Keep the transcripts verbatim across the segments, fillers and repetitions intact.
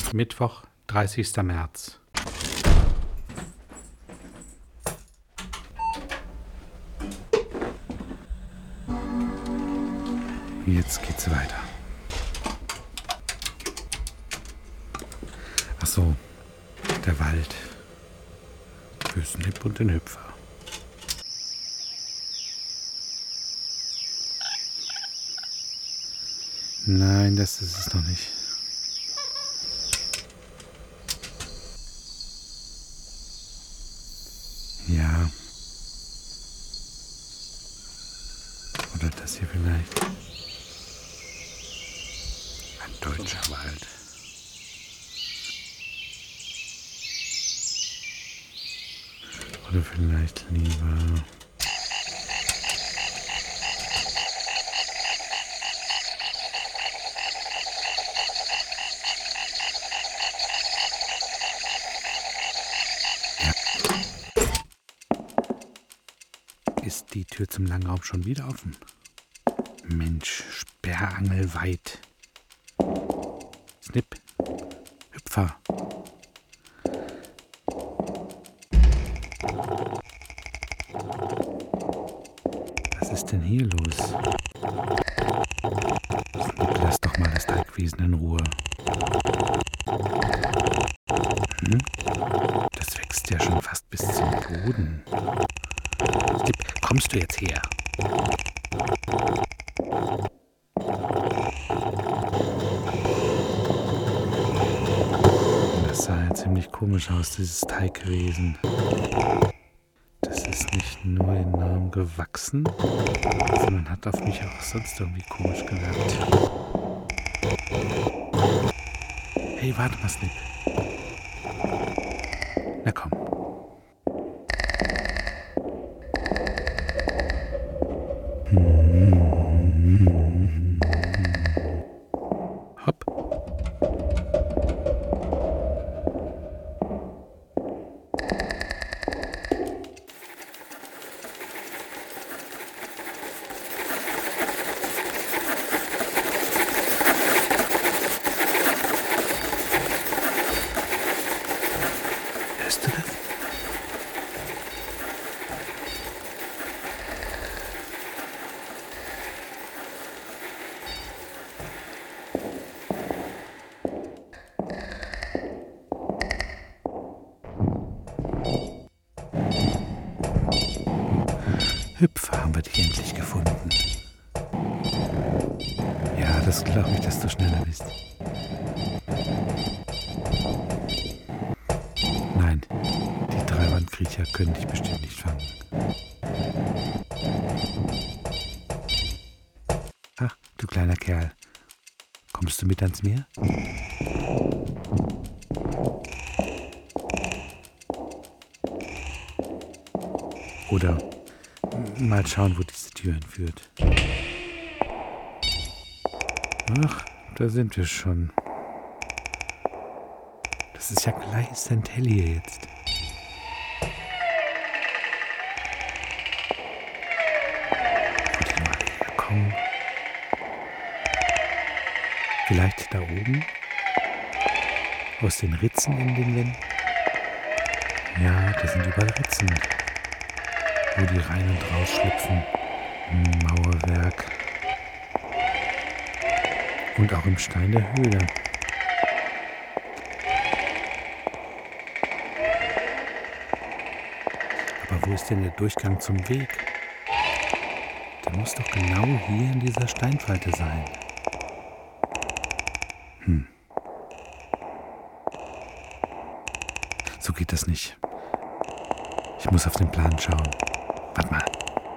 Mittwoch, dreißigster März. Jetzt geht's weiter. Ach so, der Wald. Für Snip und den Hüpfer. Nein, das ist es noch nicht. Ja. Oder das hier vielleicht. Ein deutscher Wald. Oder vielleicht lieber... Ist die Tür zum Langraum schon wieder offen? Mensch, sperrangelweit. Snip, Hüpfer. Was ist denn hier los? Snip, lass doch mal das Tagwesen in Ruhe. Hm? Das wächst ja schon fast bis zum Boden. Snip, kommst du jetzt her? Das sah ja ziemlich komisch aus, dieses Teigwesen. Das ist nicht nur enorm gewachsen, sondern hat auf mich auch sonst irgendwie komisch gewirkt. Hey, warte mal, Snip. Na komm. Hopp. Hörst du das? Hüpfer, haben wir dich endlich gefunden. Ja, das glaube ich, dass du schneller bist. Nein, die drei Wandkriecher können dich bestimmt nicht fangen. Ach, du kleiner Kerl. Kommst du mit ans Meer? Oder mal schauen, wo diese Tür hinführt. Ach, da sind wir schon. Das ist ja gleißend hell hier jetzt. Wo die mal herkommen. Vielleicht da oben? Aus den Ritzen in den Wänden? Ja, da sind überall Ritzen, wo die rein und raus schlüpfen. Im Mauerwerk. Und auch im Stein der Höhle. Aber wo ist denn der Durchgang zum Weg? Der muss doch genau hier in dieser Steinfalte sein. Hm. So geht das nicht. Ich muss auf den Plan schauen. Warte mal.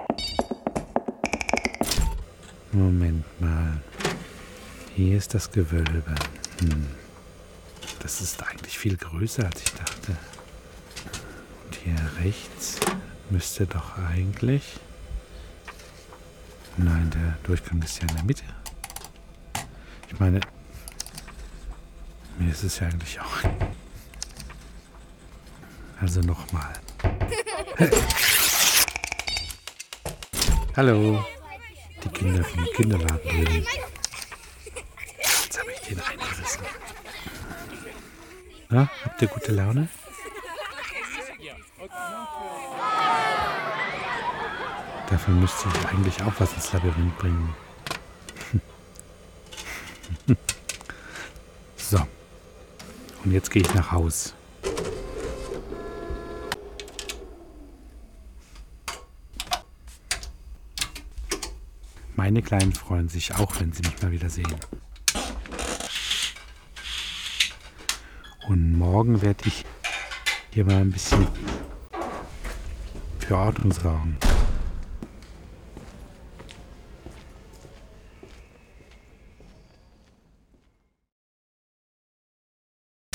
Moment mal. Hier ist das Gewölbe. Hm. Das ist eigentlich viel größer, als ich dachte. Und hier rechts müsste doch eigentlich... Nein, der Durchgang ist ja in der Mitte. Ich meine, mir ist es ja eigentlich auch... Also nochmal. Hallo. Die Kinder vom Kinderladen drüben. Jetzt habe ich den eingerissen. Na, habt ihr gute Laune? Dafür müsste ich eigentlich auch was ins Labyrinth bringen. So. Und jetzt gehe ich nach Haus. Meine Kleinen freuen sich auch, wenn sie mich mal wieder sehen. Und morgen werde ich hier mal ein bisschen für Ordnung sorgen.